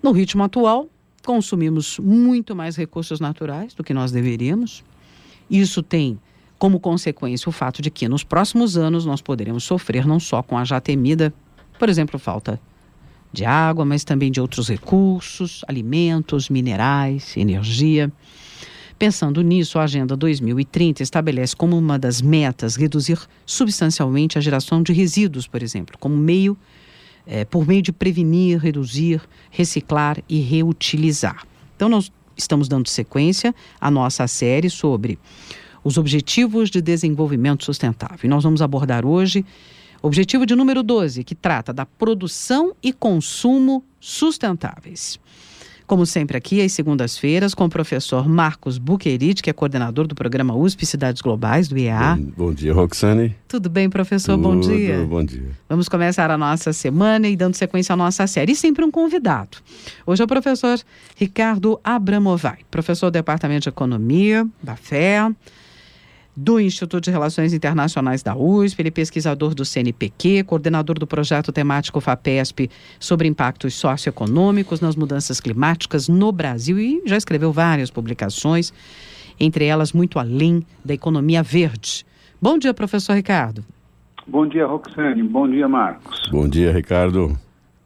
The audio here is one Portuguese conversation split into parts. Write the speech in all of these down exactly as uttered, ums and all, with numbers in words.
No ritmo atual, consumimos muito mais recursos naturais do que nós deveríamos. Isso tem como consequência o fato de que nos próximos anos nós poderemos sofrer não só com a já temida, por exemplo, falta de água, mas também de outros recursos, alimentos, minerais, energia. Pensando nisso, a Agenda dois mil e trinta estabelece como uma das metas reduzir substancialmente a geração de resíduos, por exemplo, como meio, é, por meio de prevenir, reduzir, reciclar e reutilizar. Então, nós estamos dando sequência à nossa série sobre os Objetivos de Desenvolvimento Sustentável. E nós vamos abordar hoje o objetivo de número doze, que trata da produção e consumo sustentáveis. Como sempre aqui, às segundas-feiras, com o professor Marcos Buquerite, que é coordenador do programa U S P Cidades Globais, do I E A. Bom, bom dia, Roxane. Tudo bem, professor? Tudo, bom dia. Bom dia. Vamos começar a nossa semana e dando sequência à nossa série. E sempre um convidado. Hoje é o professor Ricardo Abramovay, professor do Departamento de Economia da F E A, do Instituto de Relações Internacionais da U S P, ele é pesquisador do C N P Q, coordenador do projeto temático FAPESP sobre impactos socioeconômicos nas mudanças climáticas no Brasil e já escreveu várias publicações, entre elas Muito Além da Economia Verde. Bom dia, professor Ricardo. Bom dia, Roxane. Bom dia, Marcos. Bom dia, Ricardo.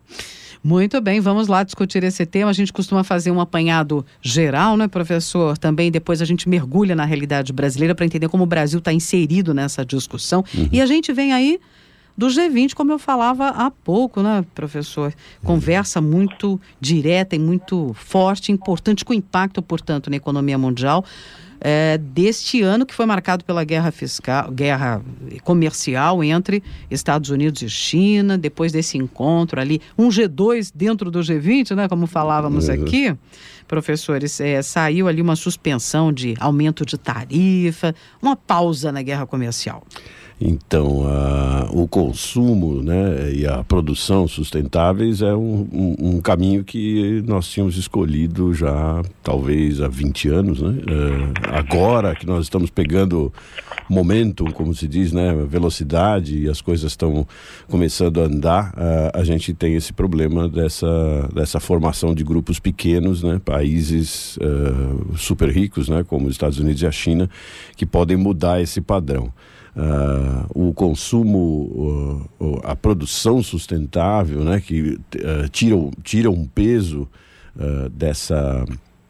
Muito bem, vamos lá discutir esse tema. A gente costuma fazer um apanhado geral, né, professor? Também depois a gente mergulha na realidade brasileira para entender como o Brasil está inserido nessa discussão. Uhum. E a gente vem aí do G vinte, como eu falava há pouco, né, professor? Conversa muito direta e muito forte, importante, com impacto, portanto, na economia mundial. É, deste ano que foi marcado pela guerra fiscal, guerra comercial entre Estados Unidos e China, depois desse encontro ali, um G dois dentro do G vinte, né, como falávamos aqui, professores, é, saiu ali uma suspensão de aumento de tarifa, uma pausa na guerra comercial. Então, a, o consumo, né, e a produção sustentáveis é um, um, um caminho que nós tínhamos escolhido já talvez há vinte anos, né? É, agora que nós estamos pegando momento, como se diz, né, velocidade, e as coisas estão começando a andar, a, a gente tem esse problema dessa, dessa formação de grupos pequenos, né, países uh, super ricos, né, como os Estados Unidos e a China, que podem mudar esse padrão. Uh, o consumo, uh, a produção sustentável, né, que uh, tira, tira um peso uh, dessa,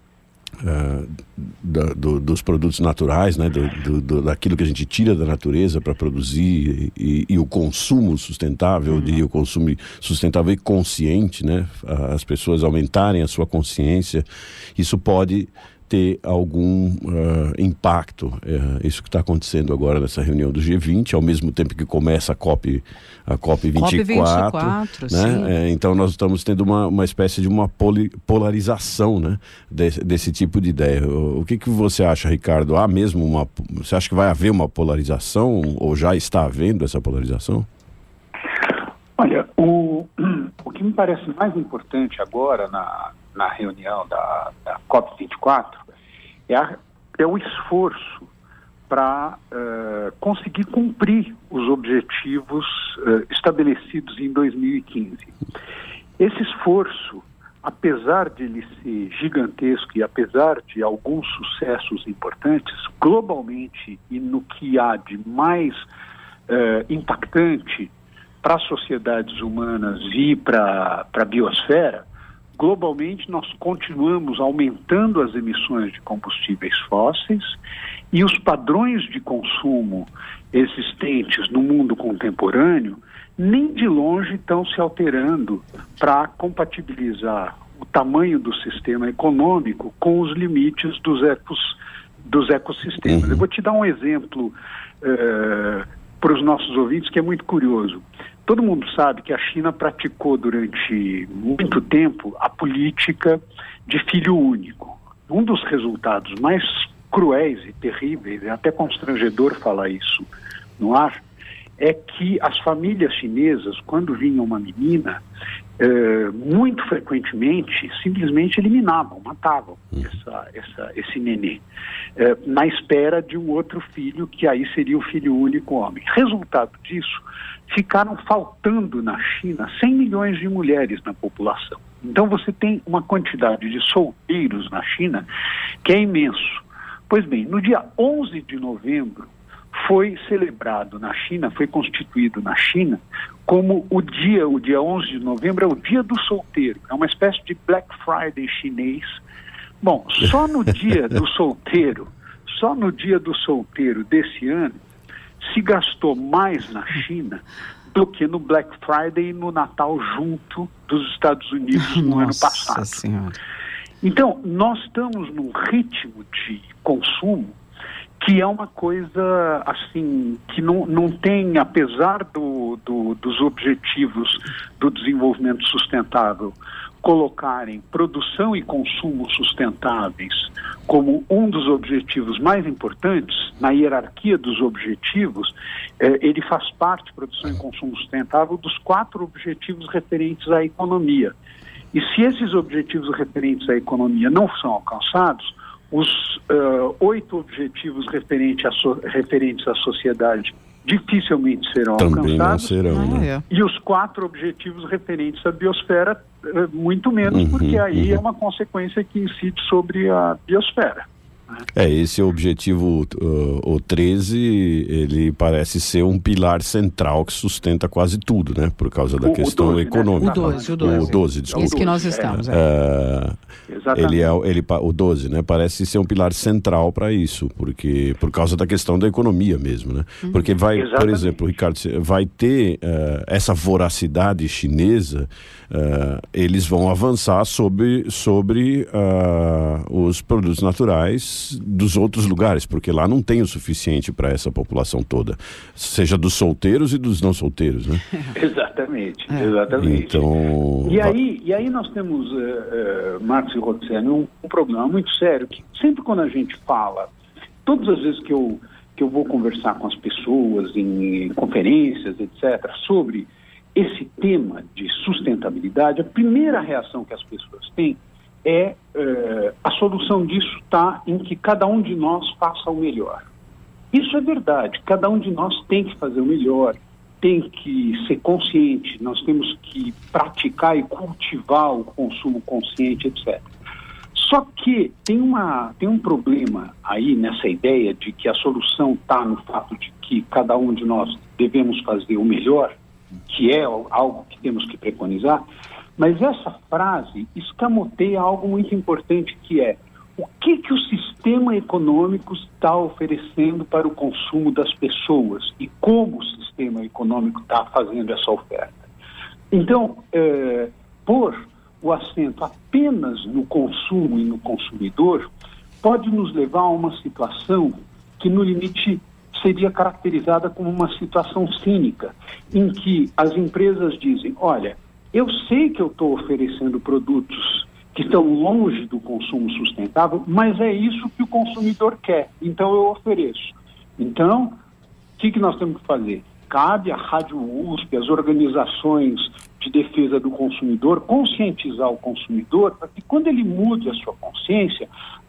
uh, da, do, dos produtos naturais, né, do, do, do, daquilo que a gente tira da natureza para produzir, e, e o consumo sustentável, uhum. e o consumo sustentável e consciente, né, as pessoas aumentarem a sua consciência, isso pode ter algum uh, impacto, uh, isso que está acontecendo agora nessa reunião do G vinte, ao mesmo tempo que começa a COP, a COP vinte e quatro, COP vinte e quatro, né? É, então nós estamos tendo uma, uma espécie de uma poli, polarização, né, desse, desse tipo de ideia. O, o que, que você acha, Ricardo? Há mesmo uma, você acha que vai haver uma polarização, ou já está havendo essa polarização? Olha, o, o que me parece mais importante agora na, na reunião da, da COP vinte e quatro é, a, é o esforço para uh, conseguir cumprir os objetivos uh, estabelecidos em dois mil e quinze. Esse esforço, apesar de ele ser gigantesco e apesar de alguns sucessos importantes, globalmente e no que há de mais uh, impactante para as sociedades humanas e para a biosfera, globalmente nós continuamos aumentando as emissões de combustíveis fósseis e os padrões de consumo existentes no mundo contemporâneo nem de longe estão se alterando para compatibilizar o tamanho do sistema econômico com os limites dos, ecos, dos ecossistemas. Uhum. Eu vou te dar um exemplo uh, para os nossos ouvintes que é muito curioso. Todo mundo sabe que a China praticou durante muito tempo a política de filho único. Um dos resultados mais cruéis e terríveis, é até constrangedor falar isso no ar, é que as famílias chinesas, quando vinha uma menina, eh, muito frequentemente, simplesmente eliminavam, matavam essa, essa, esse nenê, eh, na espera de um outro filho, que aí seria o filho único homem. Resultado disso, ficaram faltando na China cem milhões de mulheres na população. Então você tem uma quantidade de solteiros na China que é imenso. Pois bem, no dia onze de novembro foi celebrado na China, foi constituído na China como o dia, o dia onze de novembro é o dia do solteiro, é uma espécie de Black Friday chinês. Bom, só no dia do solteiro, só no dia do solteiro desse ano, se gastou mais na China do que no Black Friday e no Natal junto dos Estados Unidos no Nossa ano passado. Senhora. Então, nós estamos num ritmo de consumo que é uma coisa, assim, que não, não tem, apesar do, do, dos objetivos do desenvolvimento sustentável colocarem produção e consumo sustentáveis como um dos objetivos mais importantes, na hierarquia dos objetivos, eh, ele faz parte, produção e consumo sustentável, dos quatro objetivos referentes à economia. E se esses objetivos referentes à economia não são alcançados, os uh, oito objetivos referentes à, so, referentes à sociedade dificilmente serão Também alcançados. Não serão, Ah, né? é. E os quatro objetivos referentes à biosfera, uh, muito menos, Uhum, porque aí uhum. é uma consequência que incide sobre a biosfera. É, esse objetivo, uh, o treze, ele parece ser um pilar central que sustenta quase tudo, né? Por causa da O- o questão doze, né? econômica. O doze, o doze. O doze, desculpa. Esse que nós É. estamos, é. É, Exatamente. ele é, ele, pa- o doze, né? Parece ser um pilar central para isso, porque por causa da questão da economia mesmo, né? Porque vai, por Exatamente. exemplo, Ricardo, vai ter uh, essa voracidade chinesa, uh, eles vão avançar sobre, sobre uh, os produtos naturais dos outros lugares, porque lá não tem o suficiente para essa população toda, seja dos solteiros e dos não solteiros, né? Exatamente, É. exatamente. Então, E va- aí, e aí nós temos, uh, uh, Marcos e Roxane, um, um problema muito sério, que sempre quando a gente fala, todas as vezes que eu, que eu vou conversar com as pessoas em conferências, etcétera, sobre esse tema de sustentabilidade, a primeira reação que as pessoas têm é uh, a solução disso está em que cada um de nós faça o melhor. Isso é verdade, cada um de nós tem que fazer o melhor, tem que ser consciente, nós temos que praticar e cultivar o consumo consciente, etcétera. Só que tem, uma, tem um problema aí nessa ideia de que a solução está no fato de que cada um de nós devemos fazer o melhor, que é algo que temos que preconizar, mas essa frase escamoteia algo muito importante, que é o que, que o sistema econômico está oferecendo para o consumo das pessoas e como o sistema econômico está fazendo essa oferta. Então, é, pôr o acento apenas no consumo e no consumidor pode nos levar a uma situação que, no limite, seria caracterizada como uma situação cínica, em que as empresas dizem, olha, eu sei que eu estou oferecendo produtos que estão longe do consumo sustentável, mas é isso que o consumidor quer, então eu ofereço. Então, o que, que nós temos que fazer? Cabe à Rádio U S P, às organizações de defesa do consumidor, conscientizar o consumidor para que quando ele mude a sua consciência,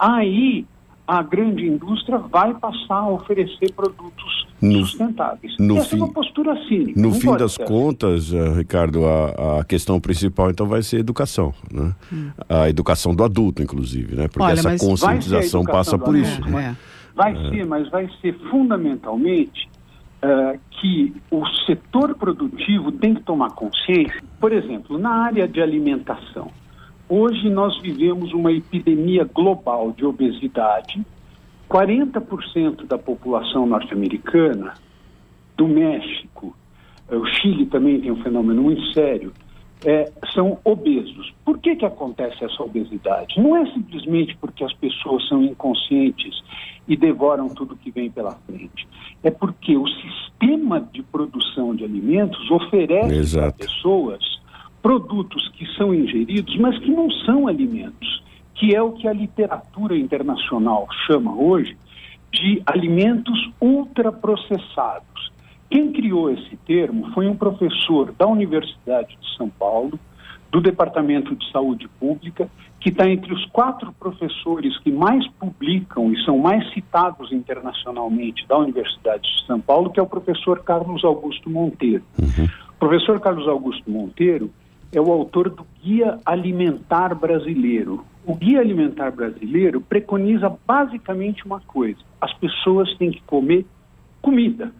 aí a grande indústria vai passar a oferecer produtos No- sustentáveis. no Essa fim- é uma postura cínica. No não fim pode das ser assim. contas, eh, Ricardo, a, a questão principal então vai ser a educação, né? A educação do adulto, inclusive, né? Porque Olha, essa mas conscientização vai ser a educação passa por do isso, adulto, né? É, é. Vai ser, mas vai ser fundamentalmente uh, que o setor produtivo tem que tomar consciência. Por exemplo, na área de alimentação, hoje nós vivemos uma epidemia global de obesidade. quarenta por cento da população norte-americana, do México, uh, o Chile também tem um fenômeno muito sério, é, são obesos. Por que que acontece essa obesidade? Não é simplesmente porque as pessoas são inconscientes e devoram tudo que vem pela frente. É porque o sistema de produção de alimentos oferece Exato. para pessoas produtos que são ingeridos, mas que não são alimentos, que é o que a literatura internacional chama hoje de alimentos ultraprocessados. Quem criou esse termo foi um professor da Universidade de São Paulo, do Departamento de Saúde Pública, que está entre os quatro professores que mais publicam e são mais citados internacionalmente da Universidade de São Paulo, que é o professor Carlos Augusto Monteiro. Uhum. O professor Carlos Augusto Monteiro, é o autor do Guia Alimentar Brasileiro. O Guia Alimentar Brasileiro preconiza basicamente uma coisa: as pessoas têm que comer comida.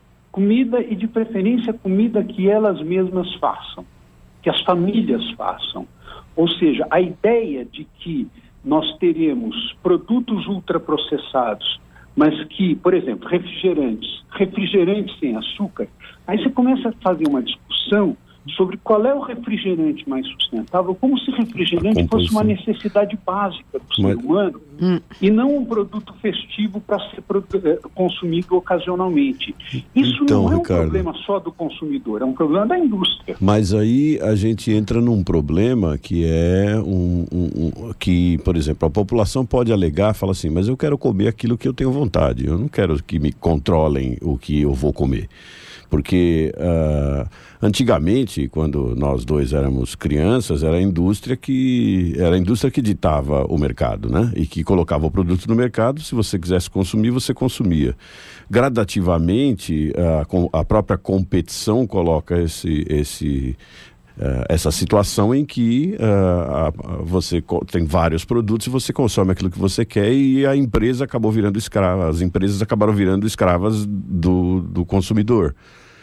Comida e, de preferência, comida que elas mesmas façam, que as famílias façam. Ou seja, a ideia de que nós teremos produtos ultraprocessados, mas que, por exemplo, refrigerantes, refrigerantes sem açúcar, aí você começa a fazer uma discussão sobre qual é o refrigerante mais sustentável, como se refrigerante fosse uma necessidade básica do ser Mas... humano hum. e não um produto festivo para ser consumido ocasionalmente. Isso então, não é um Ricardo, problema só do consumidor, é um problema da indústria. Mas aí a gente entra num problema que é um, um, um que, por exemplo, a população pode alegar, fala assim, mas eu quero comer aquilo que eu tenho vontade, eu não quero que me controlem o que eu vou comer. Porque uh, antigamente, quando nós dois éramos crianças, era a indústria que era a indústria que ditava o mercado, né? E que colocava o produto no mercado, se você quisesse consumir, você consumia. Gradativamente, a, a própria competição coloca esse, esse, uh, essa situação em que uh, a, você co- tem vários produtos e você consome aquilo que você quer, e a empresa acabou virando escrava, as empresas acabaram virando escravas do, do consumidor.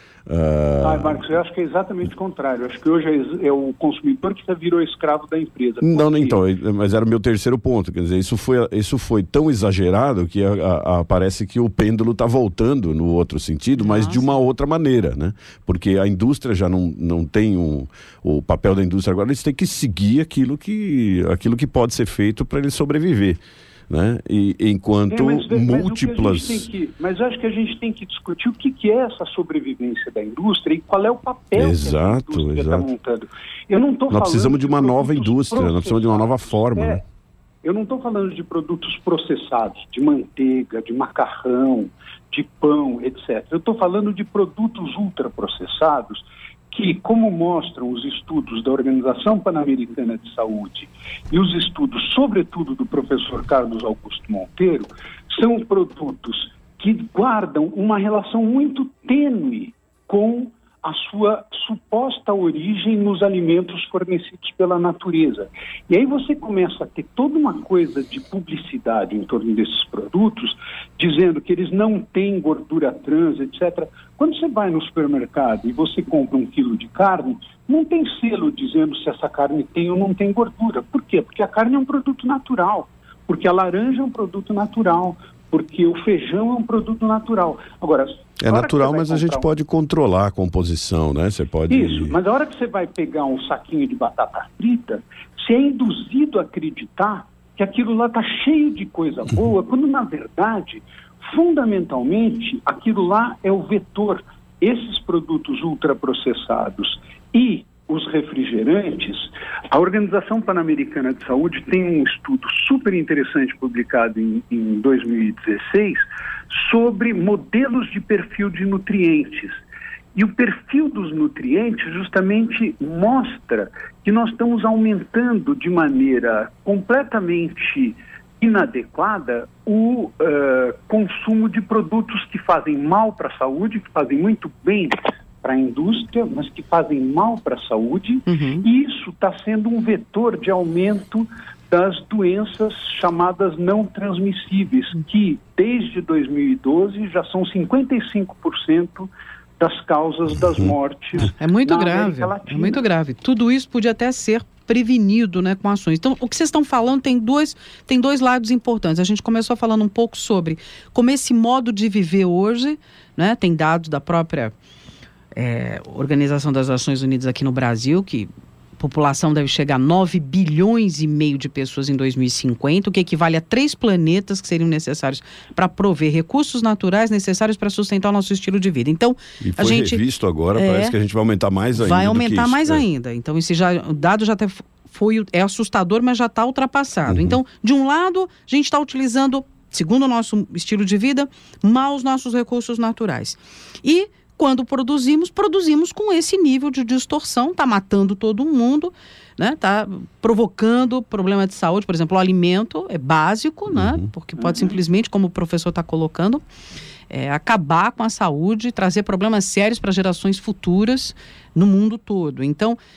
Uh... Ah, Marcos, eu acho que é exatamente o contrário. Eu acho que hoje é, é o consumidor que já virou escravo da empresa. Não, porque... então, mas era o meu terceiro ponto. Quer dizer, isso foi, isso foi tão exagerado que a, a, a, parece que o pêndulo está voltando no outro sentido, mas Nossa. de uma outra maneira, né? Porque a indústria já não, não tem um... O papel da indústria agora, eles têm que seguir aquilo que, aquilo que pode ser feito para ele sobreviver. Né? E enquanto é, mas, múltiplas... Mas, que, mas acho que a gente tem que discutir o que, que é essa sobrevivência da indústria e qual é o papel exato, que a indústria está montando. Eu não tô nós falando precisamos de uma nova indústria, nós precisamos de uma nova forma. É, né? Eu não estou falando de produtos processados, de manteiga, de macarrão, de pão, etcétera. Eu estou falando de produtos ultraprocessados que, como mostram os estudos da Organização Pan-Americana de Saúde e os estudos, sobretudo, do professor Carlos Augusto Monteiro, são produtos que guardam uma relação muito tênue com a sua suposta origem nos alimentos fornecidos pela natureza. E aí você começa a ter toda uma coisa de publicidade em torno desses produtos, dizendo que eles não têm gordura trans, etcétera. Quando você vai no supermercado e você compra um quilo de carne, não tem selo dizendo se essa carne tem ou não tem gordura. Por quê? Porque a carne é um produto natural, porque a laranja é um produto natural, porque o feijão é um produto natural. Agora, é natural, mas a gente um... pode controlar a composição, né? Você pode... Isso, mas a hora que você vai pegar um saquinho de batata frita, você é induzido a acreditar que aquilo lá está cheio de coisa boa, quando na verdade, fundamentalmente, aquilo lá é o vetor. Esses produtos ultraprocessados e os refrigerantes, a Organização Pan-Americana de Saúde tem um estudo super interessante publicado em, em dois mil e dezesseis sobre modelos de perfil de nutrientes. E o perfil dos nutrientes justamente mostra que nós estamos aumentando de maneira completamente inadequada o uh, consumo de produtos que fazem mal para a saúde, que fazem muito bem para a indústria, mas que fazem mal para a saúde, uhum. E isso está sendo um vetor de aumento das doenças chamadas não transmissíveis, que desde dois mil e doze já são cinquenta e cinco por cento das causas das mortes. É muito grave, é muito grave. Tudo isso podia até ser prevenido, né, com ações. Então, o que vocês estão falando tem dois, tem dois lados importantes. A gente começou falando um pouco sobre como esse modo de viver hoje, né, tem dados da própria É, Organização das Nações Unidas aqui no Brasil, que a população deve chegar a nove bilhões e meio de pessoas em dois mil e cinquenta, o que equivale a três planetas que seriam necessários para prover recursos naturais necessários para sustentar o nosso estilo de vida. Então, e foi a gente revisto agora, é, parece que a gente vai aumentar mais ainda. Vai aumentar do que mais isso, ainda. Então, esse já, o dado já até foi, é assustador, mas já está ultrapassado. Uhum. Então, de um lado, a gente está utilizando, segundo o nosso estilo de vida, mal os nossos recursos naturais. E quando produzimos, produzimos com esse nível de distorção, está matando todo mundo, né? Está provocando problema de saúde. Por exemplo, o alimento é básico, uhum. né? Porque pode uhum. simplesmente, como o professor está colocando, é, acabar com a saúde, trazer problemas sérios para gerações futuras no mundo todo. Então,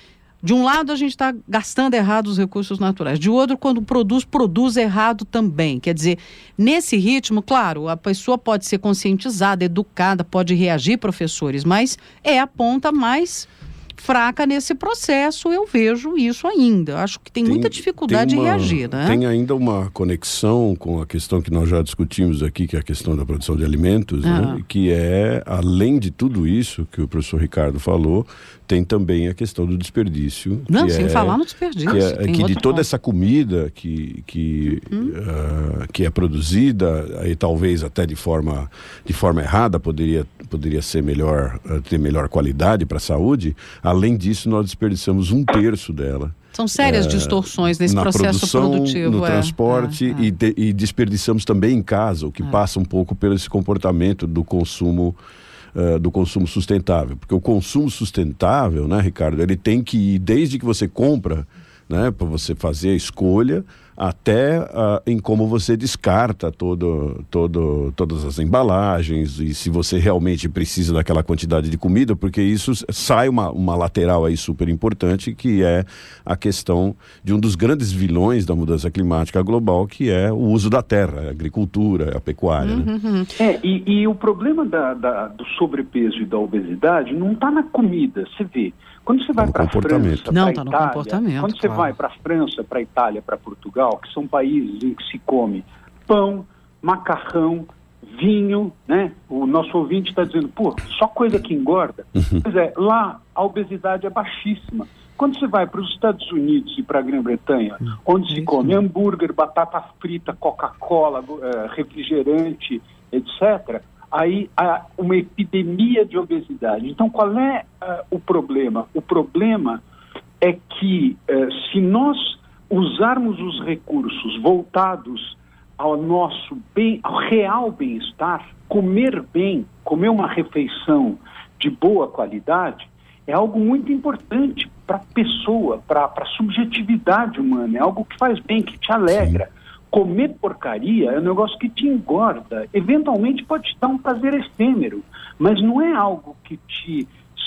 De um lado, a gente está gastando errado os recursos naturais. De outro, quando produz, produz errado também. Quer dizer, nesse ritmo, claro, a pessoa pode ser conscientizada, educada, pode reagir, professores, mas é a ponta mais fraca nesse processo, eu vejo isso ainda. Acho que tem, tem muita dificuldade tem uma, em reagir, né? Tem ainda uma conexão com a questão que nós já discutimos aqui, que é a questão da produção de alimentos, ah. né? Que é, além de tudo isso que o professor Ricardo falou, tem também a questão do desperdício. Não, que sem é, falar no desperdício. Que, é, que de toda ponto. essa comida que, que, hum. uh, que é produzida, aí talvez até de forma, de forma errada, poderia, poderia ser melhor, uh, ter melhor qualidade para a saúde. Além disso, nós desperdiçamos um terço dela. São sérias é, distorções nesse processo produção, produtivo. No é, transporte é, é. E, de, e desperdiçamos também em casa, o que é. passa um pouco pelo esse comportamento do consumo, uh, do consumo sustentável. Porque o consumo sustentável, né, Ricardo, ele tem que ir desde que você compra, né, para você fazer a escolha, até uh, em como você descarta todo, todo, todas as embalagens e se você realmente precisa daquela quantidade de comida, porque isso sai uma, uma lateral aí super importante, que é a questão de um dos grandes vilões da mudança climática global, que é o uso da terra, a agricultura, a pecuária. Uhum. Né? É, e, e o problema da, da, do sobrepeso e da obesidade não está na comida, você vê. Quando você vai para a França, não, para tá no Itália, comportamento, quando você claro. vai para a França, para a Itália, para Portugal, que são países em que se come pão, macarrão, vinho, né? O nosso ouvinte está dizendo, pô, só coisa que engorda. Pois é, lá a obesidade é baixíssima. Quando você vai para os Estados Unidos e para a Grã-Bretanha, onde se come hambúrguer, batata frita, Coca-Cola, refrigerante, etcétera, aí há uma epidemia de obesidade. Então, qual é uh, o problema? O problema é que uh, se nós usarmos os recursos voltados ao nosso bem, ao real bem-estar, comer bem, comer uma refeição de boa qualidade, é algo muito importante para a pessoa, para a subjetividade humana, é algo que faz bem, que te alegra. Sim. Comer porcaria é um negócio que te engorda, eventualmente pode te dar um prazer efêmero, mas não é algo que te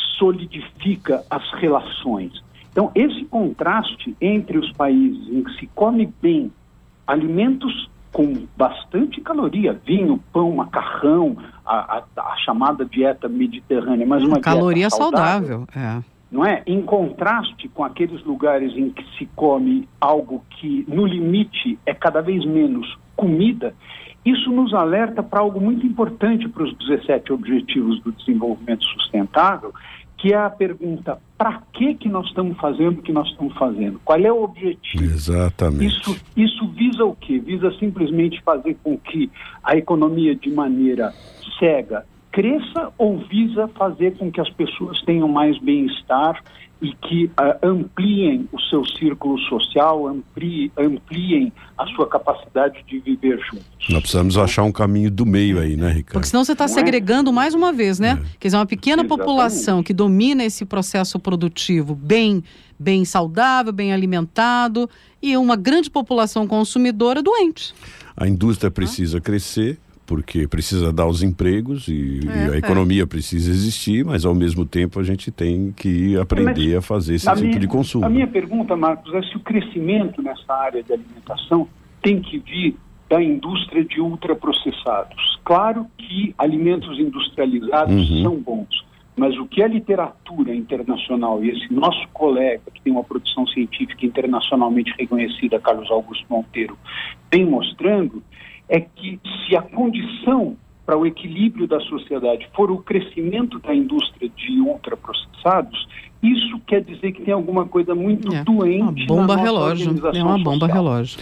solidifica as relações. Então, esse contraste entre os países em que se come bem alimentos com bastante caloria, vinho, pão, macarrão, a, a, a chamada dieta mediterrânea, mas uma caloria dieta saudável, saudável, é. Não é? Em contraste com aqueles lugares em que se come algo que, no limite, é cada vez menos comida, isso nos alerta para algo muito importante para os dezessete Objetivos do Desenvolvimento Sustentável, que é a pergunta, para que que nós estamos fazendo o que nós estamos fazendo? Qual é o objetivo? Exatamente. Isso, isso visa o quê? Visa simplesmente fazer com que a economia, de maneira cega, cresça, ou visa fazer com que as pessoas tenham mais bem-estar e que uh, ampliem o seu círculo social, ampliem, ampliem a sua capacidade de viver juntos? Nós precisamos achar um caminho do meio aí, né, Ricardo? Porque senão você está segregando mais uma vez, né? É. Quer dizer, uma pequena Exatamente. população que domina esse processo produtivo bem, bem saudável, bem alimentado, e uma grande população consumidora doente. A indústria precisa ah. crescer, porque precisa dar os empregos e, é, e a economia é. precisa existir, mas ao mesmo tempo a gente tem que aprender mas, a fazer esse tipo minha, de consumo. A minha pergunta, Marcos, é se o crescimento nessa área de alimentação tem que vir da indústria de ultraprocessados. Claro que alimentos industrializados uhum. são bons, mas o que a literatura internacional e esse nosso colega, que tem uma produção científica internacionalmente reconhecida, Carlos Augusto Monteiro, vem mostrando é que se a condição para o equilíbrio da sociedade for o crescimento da indústria de ultraprocessados, isso quer dizer que tem alguma coisa muito é, doente uma bomba na nossa relógio, organização é uma bomba social. relógio.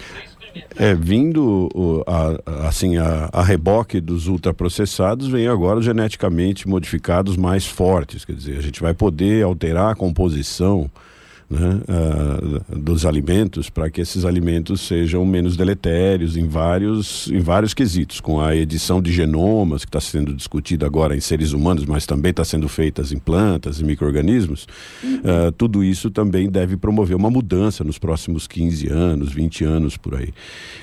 É, vindo a, assim, a, a reboque dos ultraprocessados, vem agora os geneticamente modificados mais fortes, quer dizer, a gente vai poder alterar a composição, né, uh, dos alimentos para que esses alimentos sejam menos deletérios em vários, em vários quesitos, com a edição de genomas que está sendo discutida agora em seres humanos, mas também está sendo feita em plantas e micro-organismos. Uh, tudo isso também deve promover uma mudança nos próximos quinze anos, vinte anos por aí.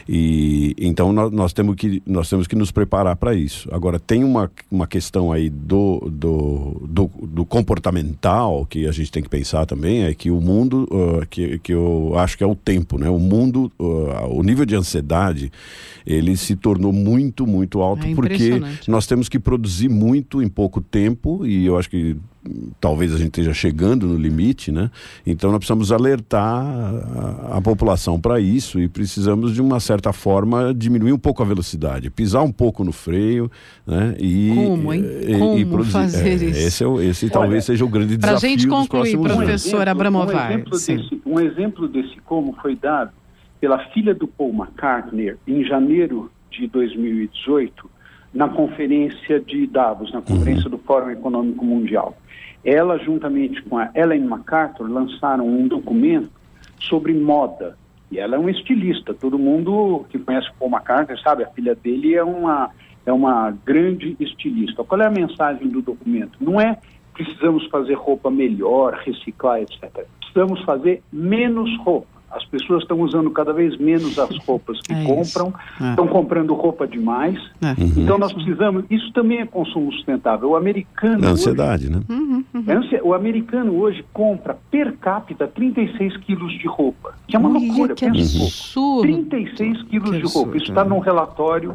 E então nós, nós, temos, que, nós temos que nos preparar para isso. Agora tem uma, uma questão aí do, do, do, do comportamental que a gente tem que pensar também, é que o mundo mundo uh, que, que eu acho que é o tempo, né? O mundo, uh, o nível de ansiedade, ele se tornou muito, muito alto, é porque nós temos que produzir muito em pouco tempo, e eu acho que talvez a gente esteja chegando no limite, né? Então nós precisamos alertar a, a população para isso, e precisamos de uma certa forma diminuir um pouco a velocidade, pisar um pouco no freio, né? E, como, hein? E, como e produzir. fazer É, isso? esse, é o, esse Olha, talvez seja o grande desafio. Para a gente concluir, professor um Abramovar. Um exemplo, desse, um exemplo desse como foi dado pela filha do Paul McCartney em janeiro de dois mil e dezoito, na conferência de Davos, na conferência uhum. do Fórum Econômico Mundial. Ela, juntamente com a Ellen MacArthur, lançaram um documento sobre moda. E ela é uma estilista. Todo mundo que conhece o Paul McCartney sabe, a filha dele é uma, é uma grande estilista. Qual é a mensagem do documento? Não é precisamos fazer roupa melhor, reciclar, etcétera. Precisamos fazer menos roupa. As pessoas estão usando cada vez menos as roupas que é compram, é. estão comprando roupa demais. É. Uhum. Então nós precisamos, isso também é consumo sustentável. O americano... É ansiedade, hoje, né? Uhum, uhum. É, o americano hoje compra per capita trinta e seis quilos de roupa, que é uma Ui, loucura. Que absurdo. trinta e seis quilos de roupa. Isso está num relatório...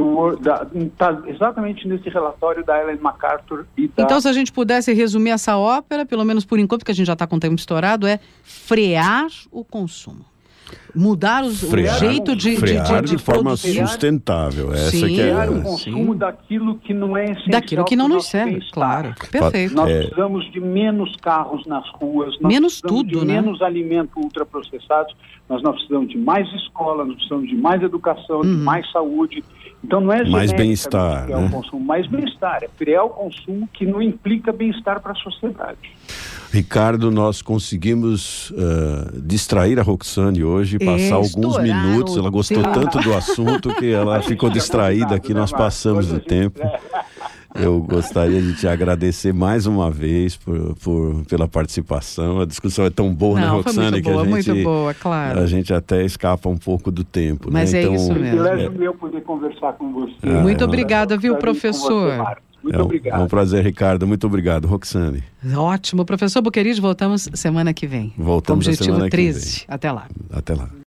Está exatamente nesse relatório da Ellen MacArthur e da... Então, se a gente pudesse resumir essa ópera, pelo menos por enquanto, porque a gente já está com o tempo estourado, é frear o consumo. Mudar os, frear, o jeito de... Frear de, de, de, de forma produzir. sustentável. Essa sim, que é... Frear o consumo sim. daquilo que não é essencial. Daquilo que não nos serve, claro. Perfeito. Nós é. precisamos de menos carros nas ruas. Nós menos tudo, de né? menos alimentos ultraprocessados. Nós, nós precisamos de mais escola, nós precisamos de mais educação, uhum. de mais saúde. Então não é mais bem-estar, né? o consumo, mais bem-estar, é frear o consumo que não implica bem-estar para a sociedade. Ricardo, nós conseguimos uh, distrair a Roxane hoje, passar alguns minutos, ela gostou tanto do assunto que ela ficou distraída aqui, nós passamos do tempo. Eu gostaria de te agradecer mais uma vez por, por, pela participação. A discussão é tão boa, Não, né, Roxane, que boa, a gente, muito boa, claro. a gente até escapa um pouco do tempo. Mas né? é então, isso mesmo. É um meu poder conversar com você. Ah, muito é obrigada, viu, professor? Você, muito é um, obrigado. É um prazer, Ricardo. Muito obrigado, Roxane. Ótimo. Professor Boquerid, voltamos semana que vem. Voltamos Objetivo semana treze. que vem. Até lá. Até lá.